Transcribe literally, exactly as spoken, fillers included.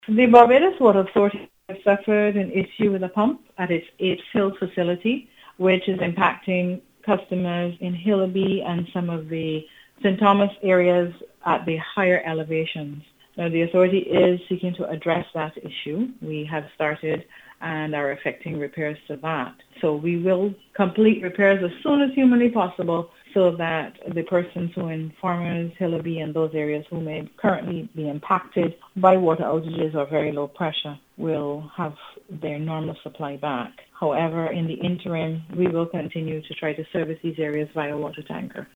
The Barbados Water Authority has suffered an issue with a pump at its Apes Hill facility, which is impacting customers in Hillaby and some of the Saint Thomas areas at the higher elevations. Now, the authority is seeking to address that issue. We have started and are effecting repairs to that. So we will complete repairs as soon as humanly possible so that the persons who in Farmers, Hillaby, and those areas who may currently be impacted by water outages or very low pressure will have their normal supply back. However, in the interim, we will continue to try to service these areas via water tanker.